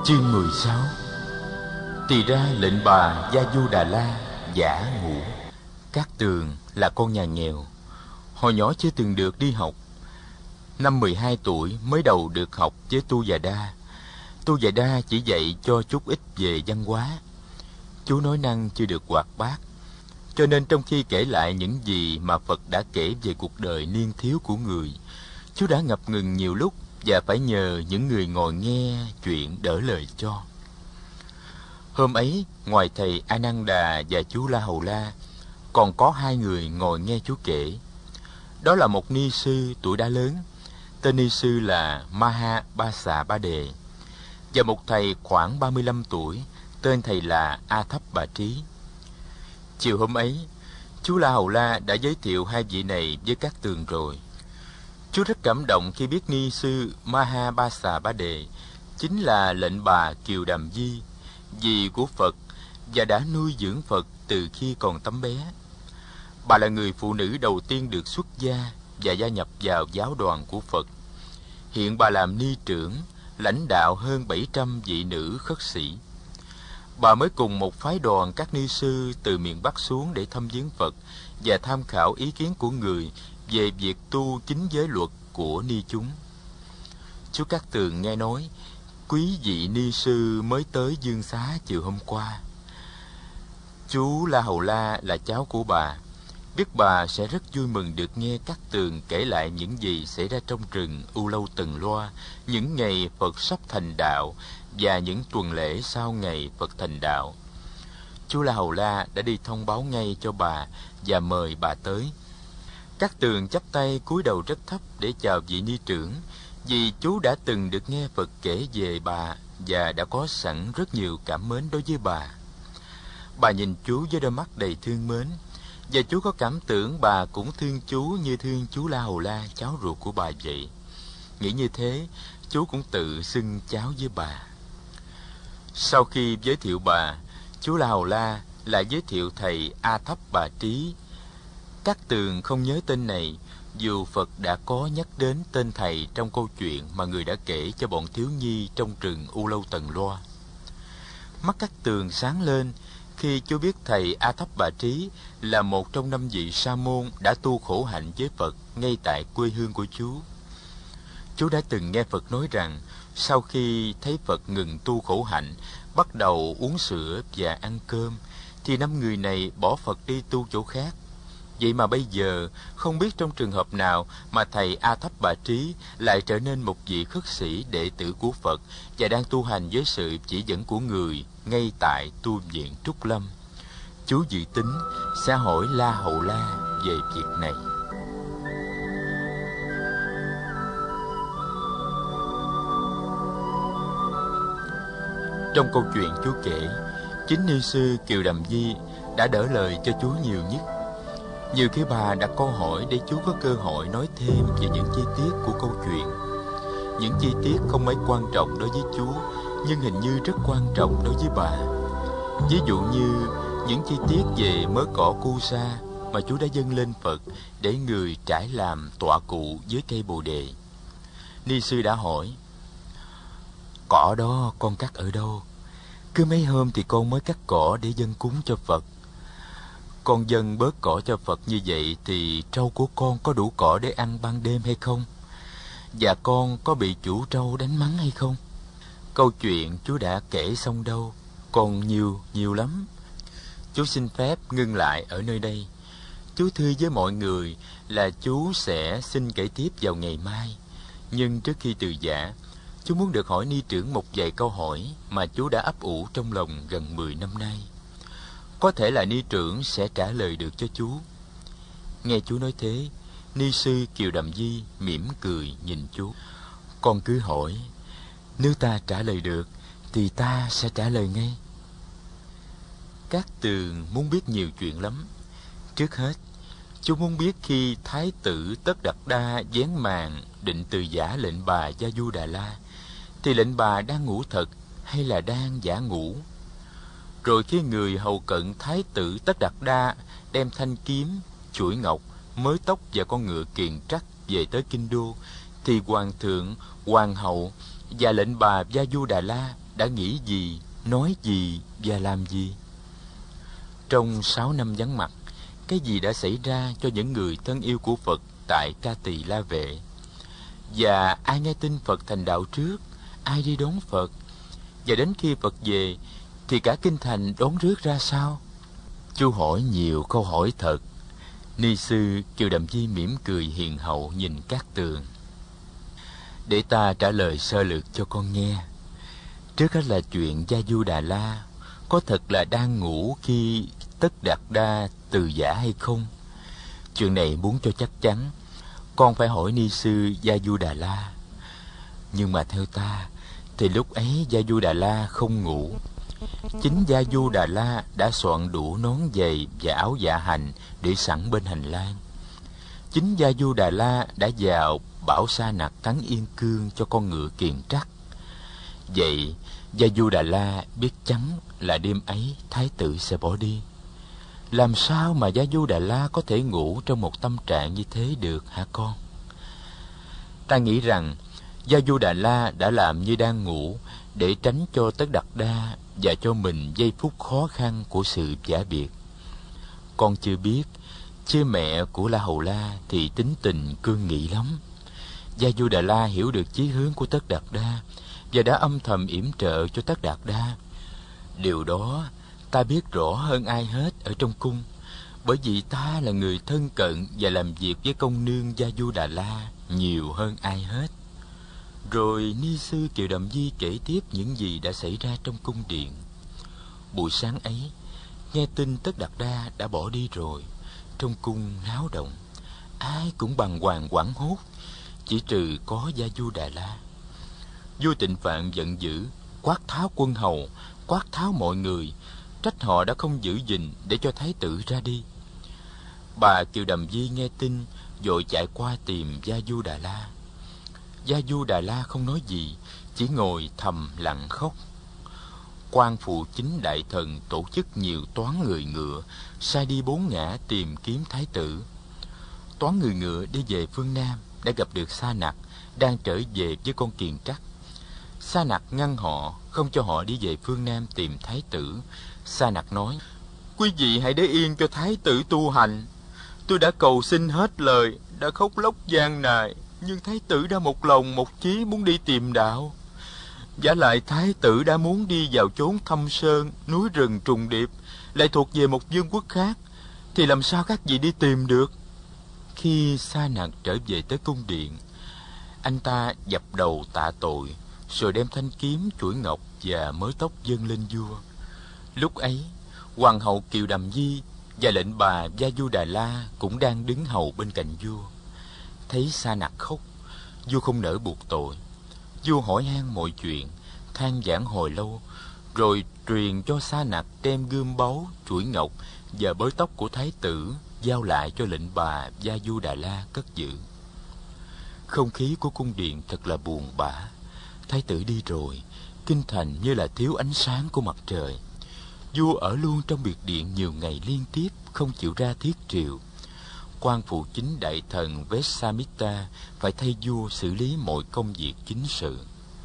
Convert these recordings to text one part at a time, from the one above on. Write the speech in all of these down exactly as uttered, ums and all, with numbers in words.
Chương mười sáu. Thì ra lệnh bà Gia Du Đà La giả ngủ. Cát Tường là con nhà nghèo, hồi nhỏ chưa từng được đi học. Năm mười hai tuổi mới đầu được học với Tu Già Đa. Tu Già Đa chỉ dạy cho chút ít về văn hóa. Chú nói năng chưa được hoạt bát, cho nên trong khi kể lại những gì mà Phật đã kể về cuộc đời niên thiếu của người, chú đã ngập ngừng nhiều lúc và phải nhờ những người ngồi nghe chuyện đỡ lời cho. Hôm ấy, ngoài thầy A Nan Đà và chú La Hầu La, còn có hai người ngồi nghe chú kể. Đó là một ni sư tuổi đã lớn, tên ni sư là Maha Ba Xà Ba Đề, và một thầy khoảng ba mươi lăm tuổi, tên thầy là A Thấp Bà Trí. Chiều hôm ấy, chú La Hầu La đã giới thiệu hai vị này với Cát Tường rồi. Chú rất cảm động khi biết ni sư Maha Ba Xà Ba Đề chính là lệnh bà Kiều Đàm Di, dì của Phật, và đã nuôi dưỡng Phật từ khi còn tấm bé. Bà là người phụ nữ đầu tiên được xuất gia và gia nhập vào giáo đoàn của Phật. Hiện bà làm ni trưởng, lãnh đạo hơn bảy trăm vị nữ khất sĩ. Bà mới cùng một phái đoàn các ni sư từ miền Bắc xuống để thăm viếng Phật và tham khảo ý kiến của người về việc tu chính giới luật của ni chúng. Chú Cát Tường nghe nói quý vị ni sư mới tới Dương Xá chiều hôm qua. Chú La Hầu La là cháu của bà, biết bà sẽ rất vui mừng được nghe Cát Tường kể lại những gì xảy ra trong rừng U Lâu Tần Loa, những ngày Phật sắp thành đạo và những tuần lễ sau ngày Phật thành đạo. Chú La Hầu La đã đi thông báo ngay cho bà và mời bà tới. Cát Tường chắp tay cúi đầu rất thấp để chào vị ni trưởng, vì chú đã từng được nghe Phật kể về bà và đã có sẵn rất nhiều cảm mến đối với bà. Bà nhìn chú với đôi mắt đầy thương mến, và chú có cảm tưởng bà cũng thương chú như thương chú La Hầu La, cháu ruột của bà vậy. Nghĩ như thế, chú cũng tự xưng cháu với bà. Sau khi giới thiệu bà, chú La Hầu La lại giới thiệu thầy A Thấp Bà Trí. Cát Tường không nhớ tên này, dù Phật đã có nhắc đến tên thầy trong câu chuyện mà người đã kể cho bọn thiếu nhi trong rừng U Lâu Tần Loa. Mắt Cát Tường sáng lên khi chú biết thầy A Thấp Bà Trí là một trong năm vị sa môn đã tu khổ hạnh với Phật ngay tại quê hương của chú. Chú đã từng nghe Phật nói rằng sau khi thấy Phật ngừng tu khổ hạnh, bắt đầu uống sữa và ăn cơm, thì năm người này bỏ Phật đi tu chỗ khác. Vậy mà bây giờ không biết trong trường hợp nào mà thầy A Thấp Bà Trí lại trở nên một vị khất sĩ đệ tử của Phật và đang tu hành với sự chỉ dẫn của người ngay tại tu viện Trúc Lâm. Chú dự tính sẽ hỏi La Hầu La về việc này. Trong câu chuyện chú kể, chính ni sư Kiều Đàm Di đã đỡ lời cho chú nhiều nhất. Nhiều khi bà đặt câu hỏi để chú có cơ hội nói thêm về những chi tiết của câu chuyện. Những chi tiết không mấy quan trọng đối với chú, nhưng hình như rất quan trọng đối với bà. Ví dụ như những chi tiết về mớ cỏ cu sa mà chú đã dâng lên Phật để người trải làm tọa cụ dưới cây bồ đề. Ni sư đã hỏi: cỏ đó con cắt ở đâu? Cứ mấy hôm thì con mới cắt cỏ để dâng cúng cho Phật. Con dâng bớt cỏ cho Phật như vậy thì trâu của con có đủ cỏ để ăn ban đêm hay không? Và con có bị chủ trâu đánh mắng hay không? Câu chuyện chú đã kể xong đâu, còn nhiều, nhiều lắm. Chú xin phép ngưng lại ở nơi đây. Chú thưa với mọi người là chú sẽ xin kể tiếp vào ngày mai. Nhưng trước khi từ giã, chú muốn được hỏi ni trưởng một vài câu hỏi mà chú đã ấp ủ trong lòng gần mười năm nay. Có thể là ni trưởng sẽ trả lời được cho chú. Nghe chú nói thế, ni sư Kiều Đàm Di mỉm cười nhìn chú. Con cứ hỏi, nếu ta trả lời được thì ta sẽ trả lời ngay. Cát Tường muốn biết nhiều chuyện lắm. Trước hết, chú muốn biết khi Thái tử Tất Đạt Đa vén màn định từ giã lệnh bà Gia Du Đà La, thì lệnh bà đang ngủ thật hay là đang giả ngủ? Rồi khi người hầu cận Thái tử Tất Đạt Đa đem thanh kiếm, chuỗi ngọc, mớ tóc và con ngựa kiền trắc về tới kinh đô, thì hoàng thượng, hoàng hậu và lệnh bà Gia Du Đà La đã nghĩ gì, nói gì và làm gì? Trong sáu năm vắng mặt, cái gì đã xảy ra cho những người thân yêu của Phật tại Ca Tỳ La Vệ? Và ai nghe tin Phật thành đạo trước, ai đi đón Phật? Và đến khi Phật về thì cả kinh thành đón rước ra sao? Chú hỏi nhiều câu hỏi thật. Ni sư Kiều Đầm Di mỉm cười hiền hậu nhìn Cát Tường. Để ta trả lời sơ lược cho con nghe. Trước hết là chuyện Gia Du Đà La có thật là đang ngủ khi Tất Đạt Đa từ giả hay không? Chuyện này muốn cho chắc chắn, con phải hỏi ni sư Gia Du Đà La. Nhưng mà theo ta thì lúc ấy Gia Du Đà La không ngủ. Chính Gia Du Đà La đã soạn đủ nón giày và áo dạ hành để sẵn bên hành lang. Chính Gia Du Đà La đã vào bảo Sa Nặc cắn yên cương cho con ngựa Kiền Trắc. Vậy Gia Du Đà La biết chắn là đêm ấy thái tử sẽ bỏ đi. Làm sao mà Gia Du Đà La có thể ngủ trong một tâm trạng như thế được hả con? Ta nghĩ rằng Gia Du Đà La đã làm như đang ngủ để tránh cho Tất Đạt Đa và cho mình giây phút khó khăn của sự giả biệt. Con chưa biết, chứ mẹ của La Hầu La thì tính tình cương nghị lắm. Gia Du Đà La hiểu được chí hướng của Tất Đạt Đa và đã âm thầm yểm trợ cho Tất Đạt Đa. Điều đó ta biết rõ hơn ai hết ở trong cung, bởi vì ta là người thân cận và làm việc với công nương Gia Du Đà La nhiều hơn ai hết. Rồi ni sư Kiều Đầm Di kể tiếp những gì đã xảy ra trong cung điện. Buổi sáng ấy, nghe tin Tất Đạt Đa đã bỏ đi rồi, trong cung náo động, ai cũng bàng hoàng hoảng hốt, chỉ trừ có Gia Du Đà La. Vua Tịnh Phạn giận dữ, quát tháo quân hầu, quát tháo mọi người, trách họ đã không giữ gìn để cho thái tử ra đi. Bà Kiều Đầm Di nghe tin, vội chạy qua tìm Gia Du Đà La. Gia Du Đà La không nói gì, chỉ ngồi thầm lặng khóc. Quan phụ chính đại thần tổ chức nhiều toán người ngựa, sai đi bốn ngã tìm kiếm thái tử. Toán người ngựa đi về phương Nam đã gặp được Sa Nặc đang trở về với con Kiền Trắc. Sa Nặc ngăn họ, không cho họ đi về phương Nam tìm thái tử. Sa Nặc nói: Quý vị hãy để yên cho thái tử tu hành. Tôi đã cầu xin hết lời, đã khóc lóc gian nài, nhưng thái tử đã một lòng một chí muốn đi tìm đạo. Vả lại thái tử đã muốn đi vào chốn thâm sơn, núi rừng trùng điệp, lại thuộc về một vương quốc khác, thì làm sao các vị đi tìm được? Khi Sa Nặc trở về tới cung điện, anh ta dập đầu tạ tội, rồi đem thanh kiếm, chuỗi ngọc và mớ tóc dâng lên vua. Lúc ấy, hoàng hậu Kiều Đầm Di và lệnh bà Gia Du Đà La cũng đang đứng hầu bên cạnh vua. Thấy Sa Nặc khóc, vua không nỡ buộc tội. Vua hỏi han mọi chuyện, than vãn hồi lâu, rồi truyền cho Sa Nặc đem gươm báu, chuỗi ngọc và bới tóc của thái tử giao lại cho lệnh bà Gia Du Đà La cất giữ. Không khí của cung điện thật là buồn bã. Thái tử đi rồi, kinh thành như là thiếu ánh sáng của mặt trời. Vua ở luôn trong biệt điện nhiều ngày liên tiếp, không chịu ra thiết triều. Quan phụ chính đại thần Vesamita phải thay vua xử lý mọi công việc chính sự.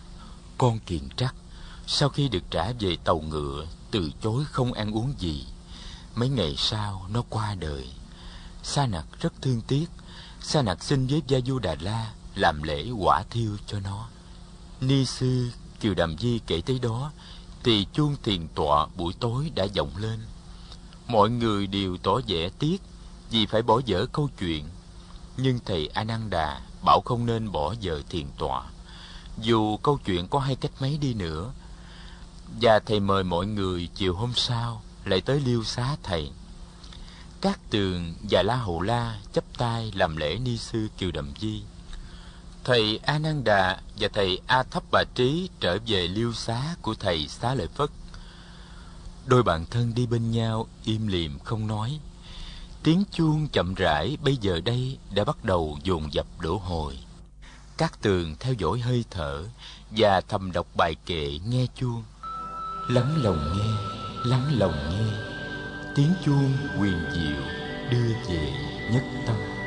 Con Kiền Trắc sau khi được trả về tàu ngựa, từ chối không ăn uống gì. Mấy ngày sau nó qua đời. Sa Nặc rất thương tiếc. Sa Nặc xin với Gia Du Đà La làm lễ hỏa thiêu cho nó. Ni sư Kiều Đầm Di kể tới đó thì chuông thiền tọa buổi tối đã vọng lên. Mọi người đều tỏ vẻ tiếc vì phải bỏ dở câu chuyện, nhưng thầy Ananda bảo không nên bỏ dở thiền tọa, dù câu chuyện có hay cách mấy đi nữa. Và thầy mời mọi người chiều hôm sau lại tới liêu xá thầy. Cát Tường và La Hầu La chắp tay làm lễ ni sư Kiều Đầm Di. Thầy Ananda và thầy A Thấp Bà Trí trở về liêu xá của thầy Xá Lợi Phất. Đôi bạn thân đi bên nhau im lìm không nói. Tiếng chuông chậm rãi bây giờ đây đã bắt đầu dồn dập đổ hồi. Cát Tường theo dõi hơi thở và thầm đọc bài kệ nghe chuông. Lắng lòng nghe, lắng lòng nghe, tiếng chuông huyền diệu đưa về nhất tâm.